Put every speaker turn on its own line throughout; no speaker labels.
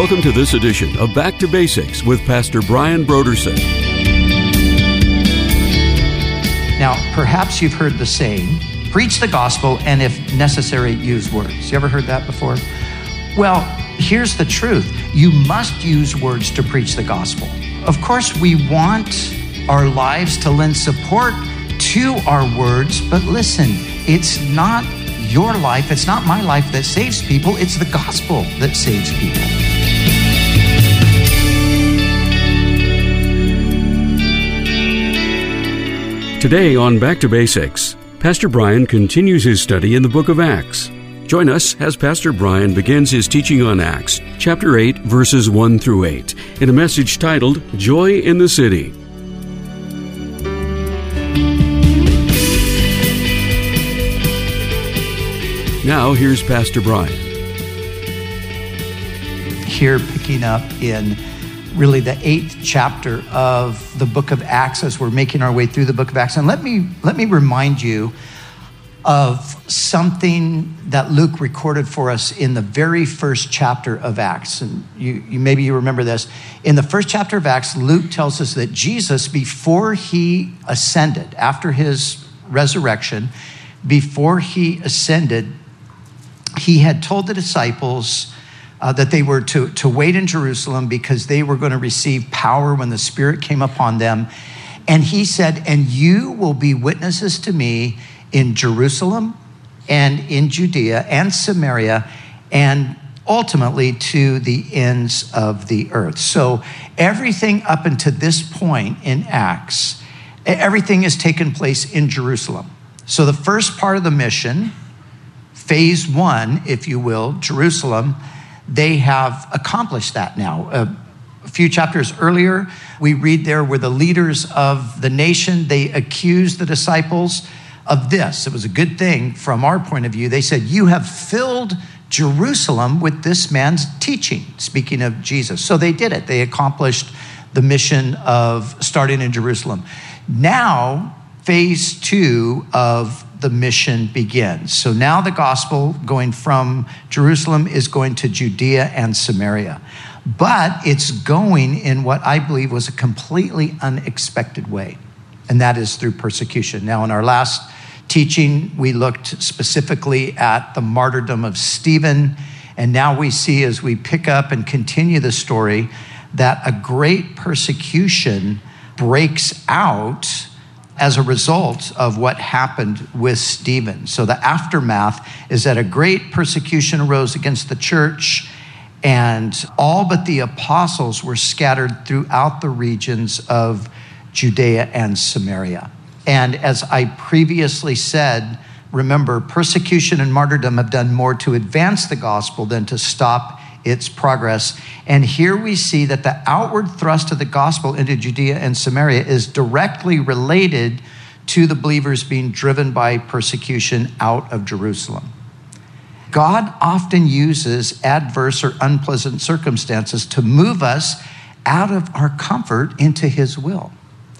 Welcome to this edition of Back to Basics with Pastor Brian Brodersen.
Now, perhaps you've heard the saying, preach the gospel and if necessary, use words. You ever heard that before? Well, here's the truth. You must use words to preach the gospel. Of course, we want our lives to lend support to our words, but listen, it's not your life, it's not my life that saves people, it's the gospel that saves people.
Today on Back to Basics, Pastor Brian continues his study in the book of Acts. Join us as Pastor Brian begins his teaching on Acts, chapter 8, verses 1 through 8, in a message titled, Joy in the City. Now, here's Pastor Brian.
Here, picking up in really the 8th chapter of the book of Acts as we're making our way through the book of Acts. And let me remind you of something that Luke recorded for us in the very first chapter of Acts. And maybe you remember this. In the first chapter of Acts, Luke tells us that Jesus, before he ascended, after his resurrection, before he ascended, he had told the disciples that they were to wait in Jerusalem because they were going to receive power when the Spirit came upon them. And he said, and you will be witnesses to me in Jerusalem and in Judea and Samaria and ultimately to the ends of the earth. So everything up until this point in Acts, everything has taken place in Jerusalem. So the first part of the mission, phase 1, if you will, Jerusalem, they have accomplished that now. A few chapters earlier, we read there where the leaders of the nation, they accused the disciples of this. It was a good thing from our point of view. They said, you have filled Jerusalem with this man's teaching, speaking of Jesus. So they did it. They accomplished the mission of starting in Jerusalem. Now, phase 2 of the mission begins. So now the gospel going from Jerusalem is going to Judea and Samaria. But it's going in what I believe was a completely unexpected way, and that is through persecution. Now, in our last teaching, we looked specifically at the martyrdom of Stephen, and now we see as we pick up and continue the story that a great persecution breaks out as a result of what happened with Stephen. So the aftermath is that a great persecution arose against the church, and all but the apostles were scattered throughout the regions of Judea and Samaria. And as I previously said, remember, persecution and martyrdom have done more to advance the gospel than to stop its progress. And here we see that the outward thrust of the gospel into Judea and Samaria is directly related to the believers being driven by persecution out of Jerusalem. God often uses adverse or unpleasant circumstances to move us out of our comfort into his will.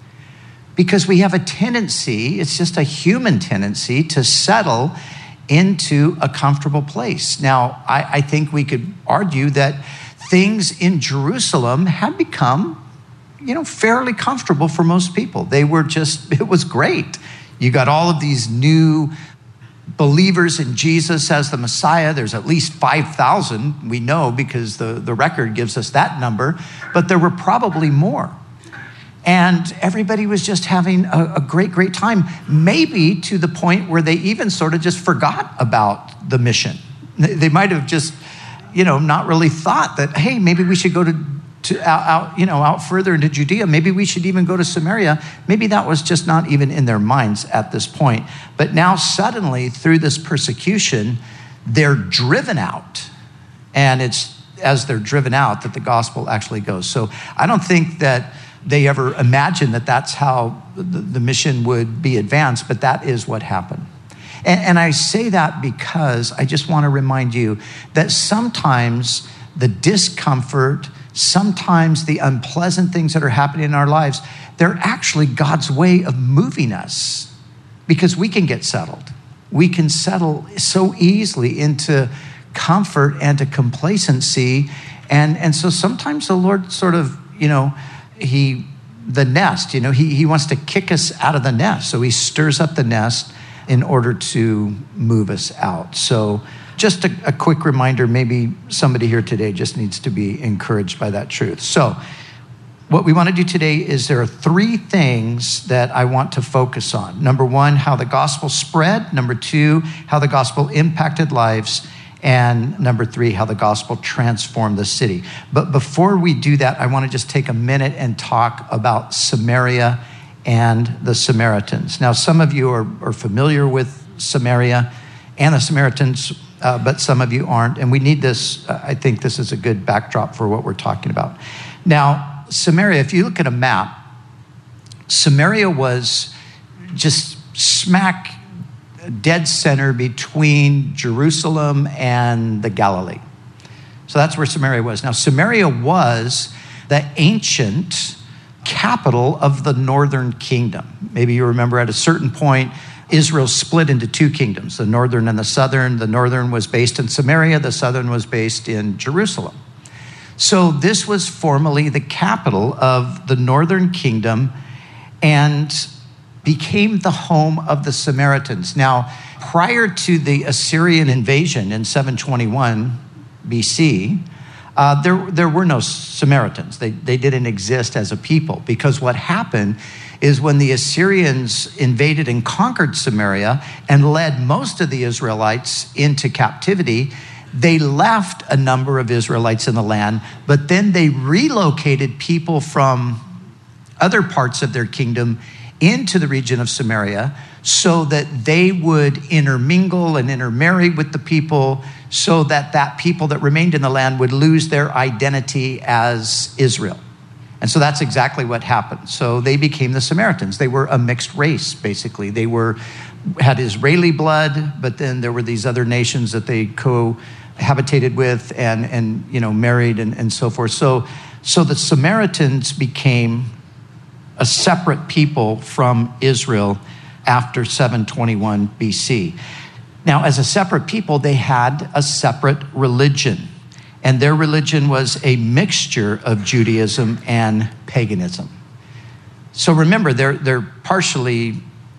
Because we have a tendency, it's just a human tendency, to settle into a comfortable place. Now, I think we could argue that things in Jerusalem had become, fairly comfortable for most people. They were it was great. You got all of these new believers in Jesus as the Messiah. There's at least 5,000, we know, because the record gives us that number, but there were probably more. And everybody was just having a great, great time, maybe to the point where they even sort of just forgot about the mission. They might have just, not really thought that, hey, maybe we should go out further into Judea. Maybe we should even go to Samaria. Maybe that was just not even in their minds at this point. But now suddenly, through this persecution, they're driven out. And it's as they're driven out that the gospel actually goes. So I don't think that they ever imagined that that's how the mission would be advanced, but that is what happened. And I say that because I just want to remind you that sometimes the discomfort, sometimes the unpleasant things that are happening in our lives, they're actually God's way of moving us, because we can get settled. We can settle so easily into comfort and to complacency, And so sometimes the Lord sort of, he wants to kick us out of the nest. So he stirs up the nest in order to move us out. So just a quick reminder, maybe somebody here today just needs to be encouraged by that truth. So what we want to do today is there are 3 things that I want to focus on. Number 1, how the gospel spread. Number 2, how the gospel impacted lives. And number 3, how the gospel transformed the city. But before we do that, I want to just take a minute and talk about Samaria and the Samaritans. Now, some of you are familiar with Samaria and the Samaritans, but some of you aren't. And we need this. I think this is a good backdrop for what we're talking about. Now, Samaria, if you look at a map, Samaria was just smack dead center between Jerusalem and the Galilee. So that's where Samaria was. Now, Samaria was the ancient capital of the northern kingdom. Maybe you remember at a certain point, Israel split into 2 kingdoms, the northern and the southern. The northern was based in Samaria, the southern was based in Jerusalem. So this was formerly the capital of the northern kingdom and became the home of the Samaritans. Now, prior to the Assyrian invasion in 721 BC, there were no Samaritans. They didn't exist as a people, because what happened is when the Assyrians invaded and conquered Samaria and led most of the Israelites into captivity, they left a number of Israelites in the land, but then they relocated people from other parts of their kingdom into the region of Samaria so that they would intermingle and intermarry with the people, so that people that remained in the land would lose their identity as Israel. And so that's exactly what happened. So they became the Samaritans. They were a mixed race, basically. They had Israeli blood, but then there were these other nations that they cohabitated with and married and so forth. So the Samaritans became a separate people from Israel after 721 BC. Now, as a separate people, they had a separate religion. And their religion was a mixture of Judaism and paganism. So remember, they're partially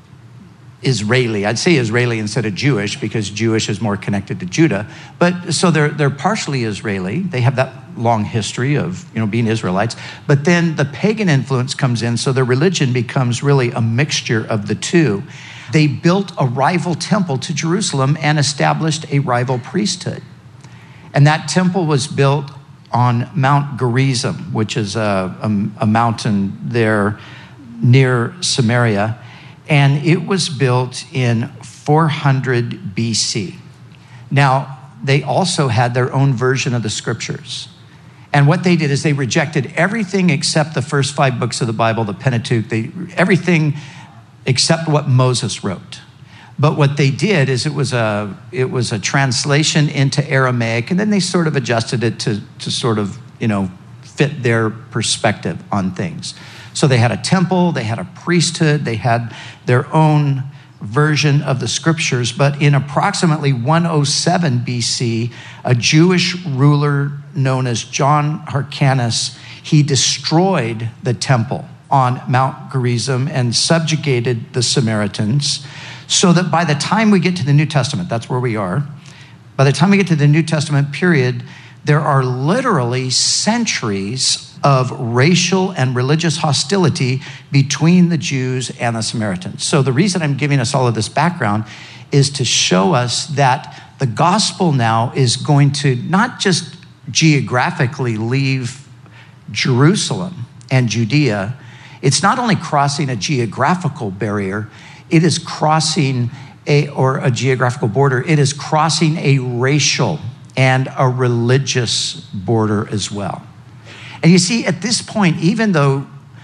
Israeli. I'd say Israeli instead of Jewish, because Jewish is more connected to Judah. But so they're partially Israeli. They have that long history of being Israelites. But then the pagan influence comes in, so their religion becomes really a mixture of the two. They built a rival temple to Jerusalem and established a rival priesthood. And that temple was built on Mount Gerizim, which is a mountain there near Samaria. And it was built in 400 BC. Now, they also had their own version of the scriptures. And what they did is they rejected everything except the first 5 books of the Bible, the Pentateuch, everything except what Moses wrote. But what they did is it was a translation into Aramaic, and then they sort of adjusted it to sort of, fit their perspective on things. So they had a temple, they had a priesthood, they had their own version of the scriptures. But in approximately 107 BC, a Jewish ruler known as John Hyrcanus, he destroyed the temple on Mount Gerizim and subjugated the Samaritans, so that by the time we get to the New Testament, that's where we are, by the time we get to the New Testament period, there are literally centuries of racial and religious hostility between the Jews and the Samaritans. So the reason I'm giving us all of this background is to show us that the gospel now is going to not just geographically leave Jerusalem and Judea. It's not only crossing a geographical barrier, it is crossing a geographical border. It is crossing a racial and a religious border as well. And you see, at this point, even though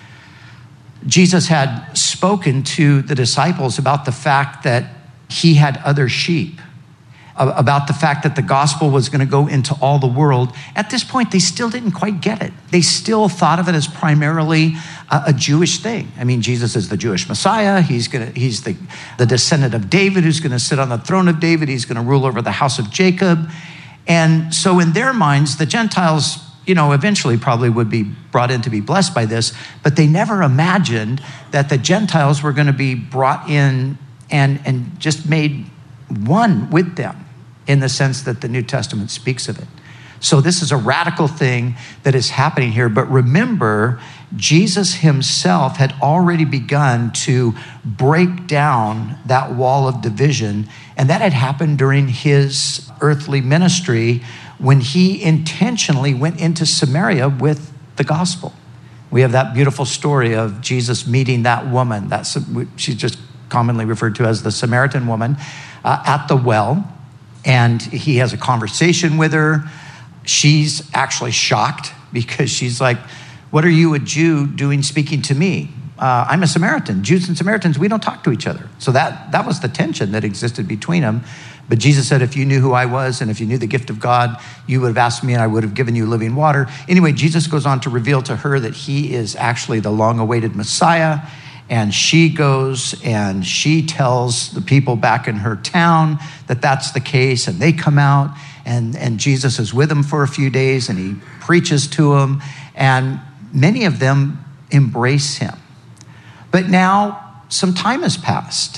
Jesus had spoken to the disciples about the fact that he had other sheep, about the fact that the gospel was going to go into all the world, at this point, they still didn't quite get it. They still thought of it as primarily a Jewish thing. I mean, Jesus is the Jewish Messiah. He's the descendant of David who's going to sit on the throne of David. He's going to rule over the house of Jacob. And so in their minds, the Gentiles eventually probably would be brought in to be blessed by this, but they never imagined that the Gentiles were going to be brought in and just made one with them in the sense that the New Testament speaks of it. So this is a radical thing that is happening here. But remember, Jesus himself had already begun to break down that wall of division, and that had happened during his earthly ministry when he intentionally went into Samaria with the gospel. We have that beautiful story of Jesus meeting that woman. She's just commonly referred to as the Samaritan woman at the well, and he has a conversation with her. She's actually shocked because she's like, what are you, a Jew, doing speaking to me? I'm a Samaritan. Jews and Samaritans, we don't talk to each other. So that was the tension that existed between them. But Jesus said, if you knew who I was and if you knew the gift of God, you would have asked me and I would have given you living water. Anyway, Jesus goes on to reveal to her that he is actually the long-awaited Messiah. And she goes and she tells the people back in her town that that's the case. And they come out and Jesus is with them for a few days and he preaches to them. And many of them embrace him. But now some time has passed.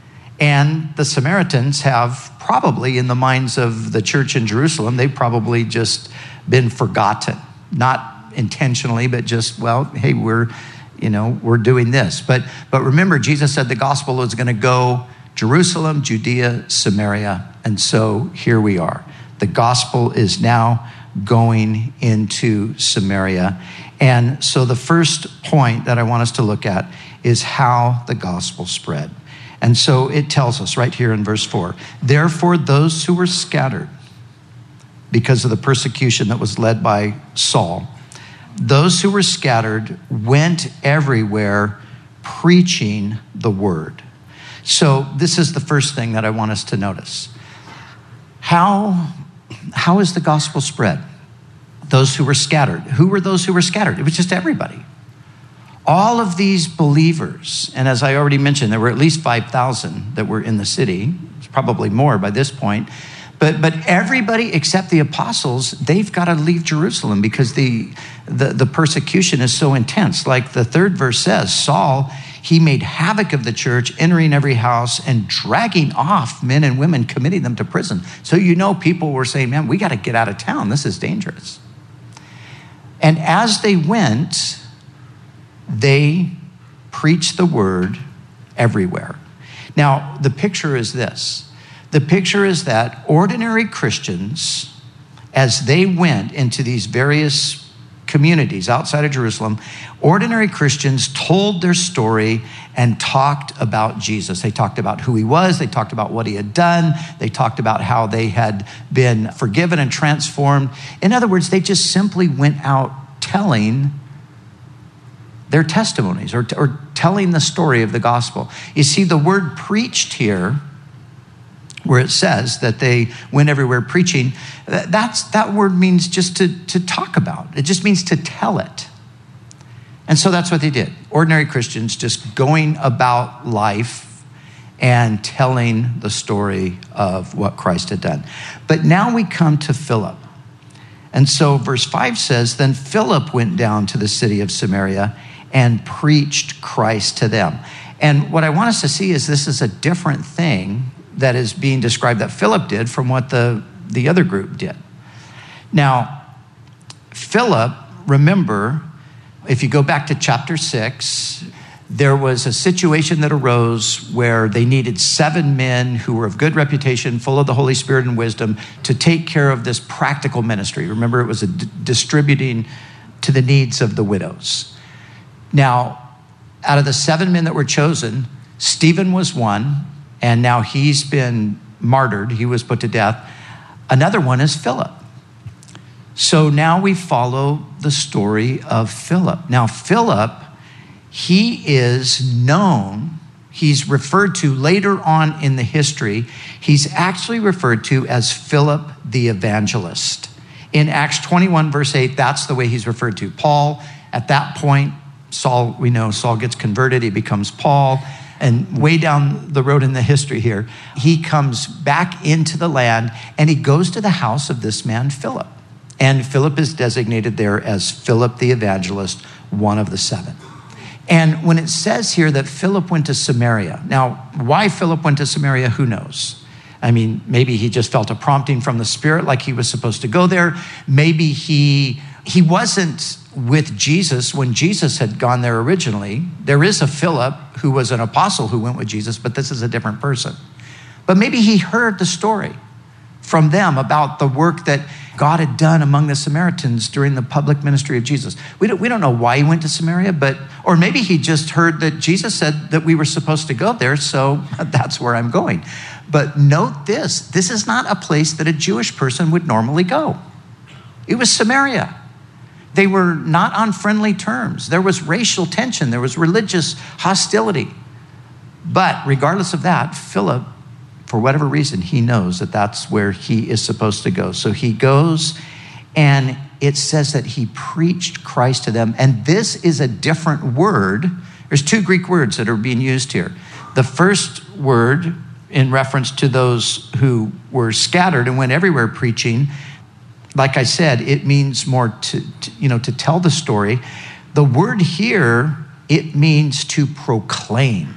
And the Samaritans have probably, in the minds of the church in Jerusalem, they've probably just been forgotten. Not intentionally, but just, well, hey, we're doing this. But remember, Jesus said the gospel is going to go Jerusalem, Judea, Samaria. And so here we are. The gospel is now going into Samaria. And so the first point that I want us to look at is how the gospel spread. And so it tells us right here in verse 4, therefore those who were scattered because of the persecution that was led by Saul, those who were scattered went everywhere preaching the word. So this is the first thing that I want us to notice. How is the gospel spread? Those who were scattered. Who were those who were scattered? It was just everybody. All of these believers, and as I already mentioned, there were at least 5,000 that were in the city. It's probably more by this point. But everybody except the apostles, they've got to leave Jerusalem because the persecution is so intense. Like the third verse says, Saul, he made havoc of the church, entering every house and dragging off men and women, committing them to prison. So people were saying, man, we got to get out of town. This is dangerous. And as they went, they preached the word everywhere. Now, the picture is this. The picture is that ordinary Christians, as they went into these various communities outside of Jerusalem, ordinary Christians told their story and talked about Jesus. They talked about who he was. They talked about what he had done. They talked about how they had been forgiven and transformed. In other words, they just simply went out telling their testimonies or telling the story of the gospel. You see, the word preached here, where it says that they went everywhere preaching, that word means just to talk about. It just means to tell it. And so that's what they did. Ordinary Christians just going about life and telling the story of what Christ had done. But now we come to Philip. And so verse 5 says, then Philip went down to the city of Samaria and preached Christ to them. And what I want us to see is this is a different thing that is being described that Philip did from what the other group did. Now, Philip, remember, if you go back to chapter 6, there was a situation that arose where they needed 7 men who were of good reputation, full of the Holy Spirit and wisdom, to take care of this practical ministry. Remember, it was distributing to the needs of the widows. Now, out of the 7 men that were chosen, Stephen was one, and now he's been martyred. He was put to death. Another one is Philip. So now we follow the story of Philip. Now, Philip, he is known, he's referred to later on in the history, he's actually referred to as Philip the evangelist. In Acts 21, verse 8, that's the way he's referred to. Paul, at that point, Saul gets converted, he becomes Paul, and way down the road in the history here, he comes back into the land and he goes to the house of this man, Philip. And Philip is designated there as Philip the evangelist, one of the seven. And when it says here that Philip went to Samaria, now why Philip went to Samaria, who knows? I mean, maybe he just felt a prompting from the Spirit like he was supposed to go there. Maybe he wasn't with Jesus when Jesus had gone there originally. There is a Philip who was an apostle who went with Jesus, but this is a different person. But maybe he heard the story from them about the work that God had done among the Samaritans during the public ministry of Jesus. We don't know why he went to Samaria, or maybe he just heard that Jesus said that we were supposed to go there, so that's where I'm going. But note this is not a place that a Jewish person would normally go. It was Samaria. They were not on friendly terms. There was racial tension. There was religious hostility. But regardless of that, Philip, for whatever reason, he knows that that's where he is supposed to go. So he goes, and it says that he preached Christ to them. And this is a different word. There's two Greek words that are being used here. The first word, in reference to those who were scattered and went everywhere preaching, like I said, it means more to tell the story. The word here, it means to proclaim.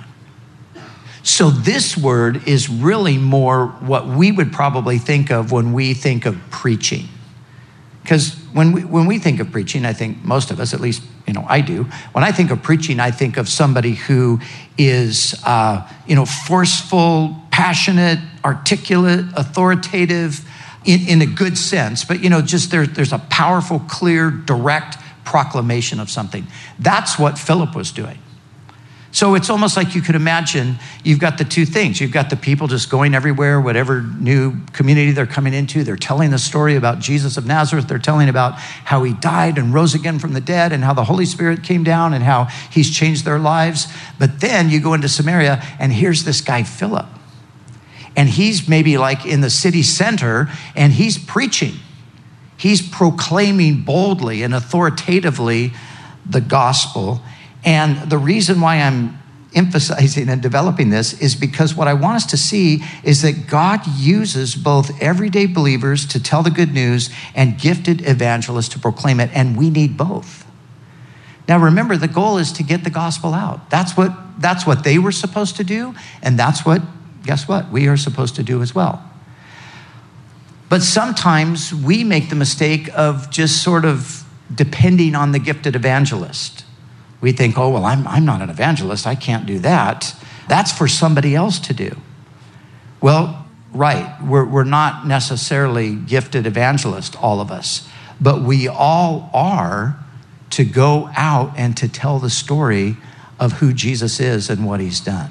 So this word is really more what we would probably think of when we think of preaching. Because when we think of preaching, I think most of us, at least, I do. When I think of preaching, I think of somebody who is, forceful, passionate, articulate, authoritative, in a good sense. But, just there's a powerful, clear, direct proclamation of something. That's what Philip was doing. So it's almost like you could imagine you've got the two things. You've got the people just going everywhere, whatever new community they're coming into. They're telling the story about Jesus of Nazareth. They're telling about how he died and rose again from the dead and how the Holy Spirit came down and how he's changed their lives. But then you go into Samaria and here's this guy, Philip. And he's maybe like in the city center and he's preaching. He's proclaiming boldly and authoritatively the gospel. And the reason why I'm emphasizing and developing this is because what I want us to see is that God uses both everyday believers to tell the good news and gifted evangelists to proclaim it, and we need both. Now remember, the goal is to get the gospel out. That's what they were supposed to do, and that's what, guess what, we are supposed to do as well. But sometimes we make the mistake of just sort of depending on the gifted evangelist. We think, oh, well, I'm not an evangelist. I can't do that. That's for somebody else to do. Well, right. We're not necessarily gifted evangelists, all of us. But we all are to go out and to tell the story of who Jesus is and what he's done.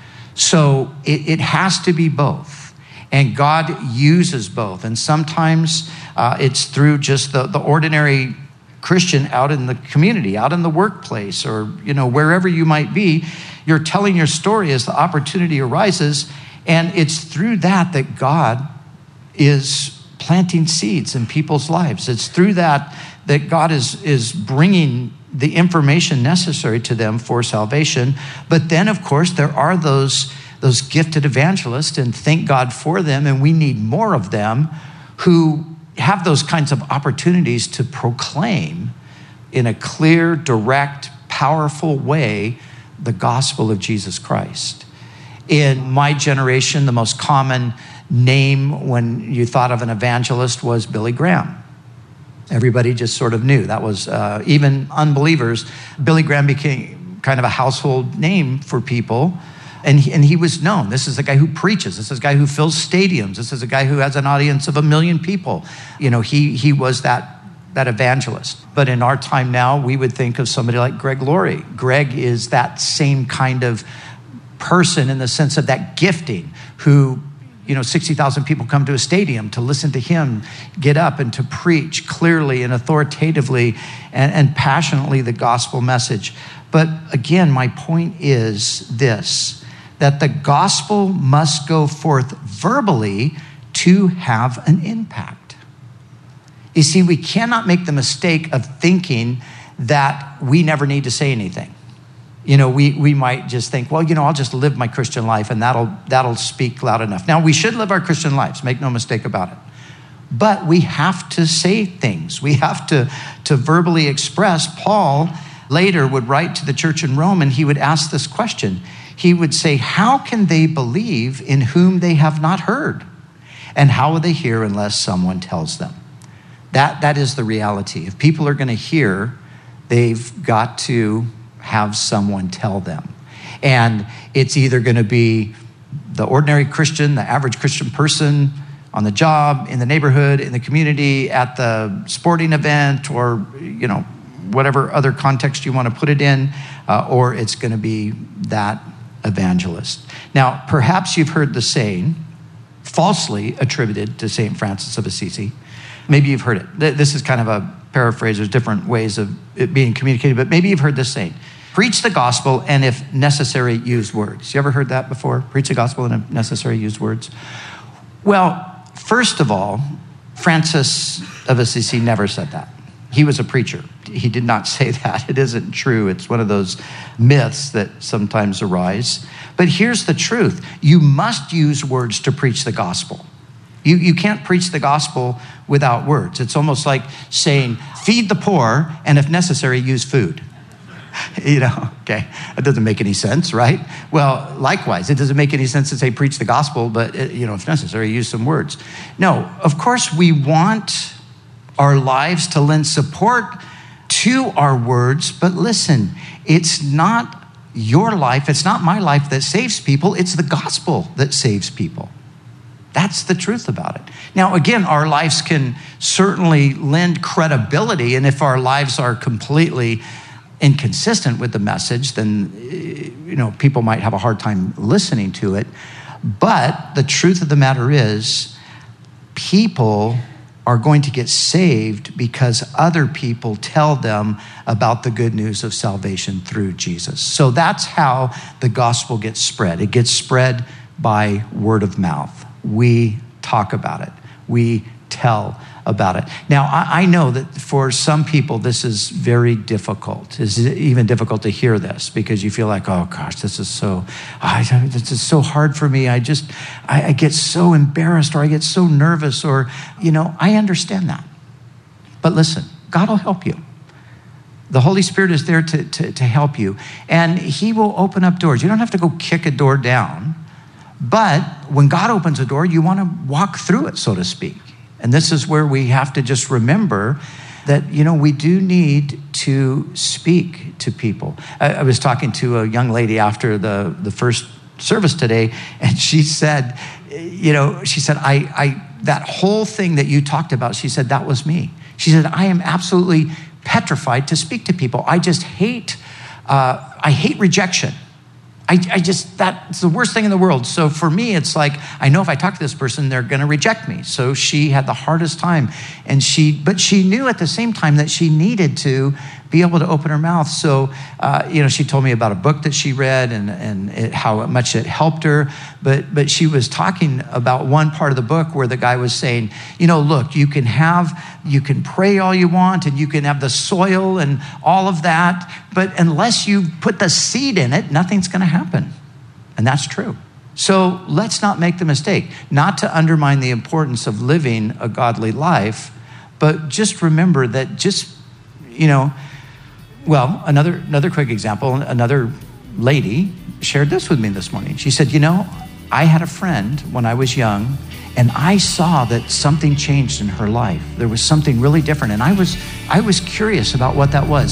So it has to be both. And God uses both. And sometimes it's through just the ordinary Christian out in the community, out in the workplace, or wherever you might be. You're telling your story as the opportunity arises, and it's through that God is planting seeds in people's lives. It's through that God is bringing the information necessary to them for salvation. But then, of course, there are those gifted evangelists, and thank God for them, and we need more of them, who have those kinds of opportunities to proclaim in a clear, direct, powerful way the gospel of Jesus Christ. In my generation, the most common name when you thought of an evangelist was Billy Graham. Everybody just sort of knew. That was, even unbelievers, Billy Graham became kind of a household name for people. And he was known. This is a guy who preaches. This is a guy who fills stadiums. This is a guy who has an audience of 1 million people. He was that evangelist. But in our time now, we would think of somebody like Greg Laurie. Greg is that same kind of person in the sense of that gifting who, 60,000 people come to a stadium to listen to him get up and to preach clearly and authoritatively and passionately the gospel message. But again, my point is this, that the gospel must go forth verbally to have an impact. You see, we cannot make the mistake of thinking that we never need to say anything. We might just think, well, I'll just live my Christian life and that'll speak loud enough. Now, we should live our Christian lives, make no mistake about it. But we have to say things. We have to verbally express. Paul later would write to the church in Rome, and he would ask this question. He would say, how can they believe in whom they have not heard? And how will they hear unless someone tells them? That is the reality. If people are going to hear, they've got to have someone tell them. And it's either going to be the ordinary Christian, the average Christian person on the job, in the neighborhood, in the community, at the sporting event, or whatever other context you want to put it in, or it's going to be that evangelist. Now, perhaps you've heard the saying, falsely attributed to St. Francis of Assisi. Maybe you've heard it. This is kind of a paraphrase. There's different ways of it being communicated, but maybe you've heard this saying. Preach the gospel, and if necessary, use words. You ever heard that before? Preach the gospel, and if necessary, use words. Well, first of all, Francis of Assisi never said that. He was a preacher. He did not say that. It isn't true. It's one of those myths that sometimes arise. But here's the truth. You must use words to preach the gospel. You can't preach the gospel without words. It's almost like saying, feed the poor, and if necessary, use food. Okay, that doesn't make any sense, right? Well, likewise, it doesn't make any sense to say preach the gospel, but, if necessary, use some words. No, of course, we want our lives to lend support to our words, but listen, it's not your life, it's not my life that saves people, it's the gospel that saves people. That's the truth about it. Now, again, our lives can certainly lend credibility, and if our lives are completely inconsistent with the message, then, people might have a hard time listening to it. But the truth of the matter is, people are going to get saved because other people tell them about the good news of salvation through Jesus. So that's how the gospel gets spread. It gets spread by word of mouth. We talk about it. We tell about it. Now, I know that for some people, this is very difficult. It's even difficult to hear this because you feel like, oh gosh, this is so hard for me. I get so embarrassed, or I get so nervous, or, I understand that. But listen, God will help you. The Holy Spirit is there to help you, and he will open up doors. You don't have to go kick a door down, but when God opens a door, you want to walk through it, so to speak. And this is where we have to just remember that, we do need to speak to people. I was talking to a young lady after the first service today, and she said, I that whole thing that you talked about, she said, that was me. She said, I am absolutely petrified to speak to people. I just hate rejection. That's the worst thing in the world. So for me, it's like, I know if I talk to this person, they're going to reject me. So she had the hardest time. But she knew at the same time that she needed to be able to open her mouth. So, she told me about a book that she read and how much it helped her. But she was talking about one part of the book where the guy was saying, look, you can pray all you want, and you can have the soil and all of that, but unless you put the seed in it, nothing's going to happen. And that's true. So let's not make the mistake, not to undermine the importance of living a godly life, but just remember that another quick example, another lady shared this with me this morning. She said, I had a friend when I was young, and I saw that something changed in her life. There was something really different, and I was curious about what that was.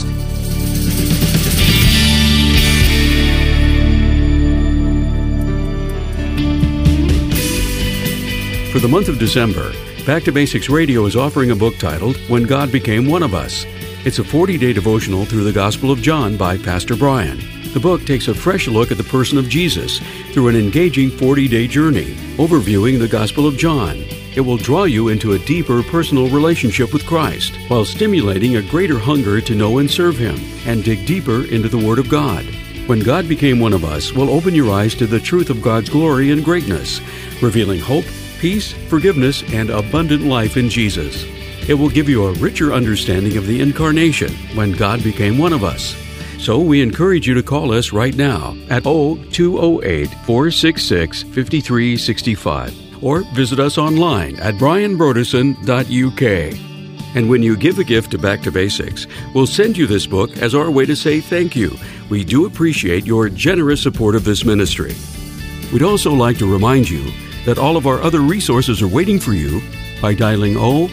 For the month of December, Back to Basics Radio is offering a book titled When God Became One of Us. It's a 40-day devotional through the Gospel of John by Pastor Brian. The book takes a fresh look at the person of Jesus through an engaging 40-day journey, overviewing the Gospel of John. It will draw you into a deeper personal relationship with Christ, while stimulating a greater hunger to know and serve Him, and dig deeper into the Word of God. When God Became One of Us will open your eyes to the truth of God's glory and greatness, revealing hope, peace, forgiveness, and abundant life in Jesus. It will give you a richer understanding of the Incarnation when God became one of us. So we encourage you to call us right now at 0208-466-5365 or visit us online at brianbroderson.uk. And when you give a gift to Back to Basics, we'll send you this book as our way to say thank you. We do appreciate your generous support of this ministry. We'd also like to remind you that all of our other resources are waiting for you by dialing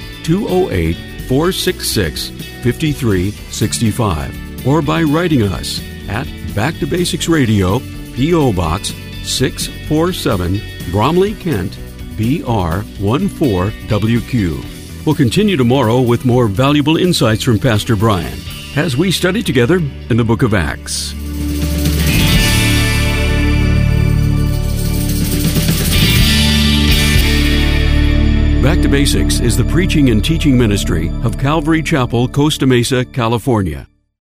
0208-466-5365 or by writing us at Back to Basics Radio, P.O. Box 647, Bromley, Kent, BR 14WQ. We'll continue tomorrow with more valuable insights from Pastor Brian as we study together in the book of Acts. Back to Basics is the preaching and teaching ministry of Calvary Chapel, Costa Mesa, California.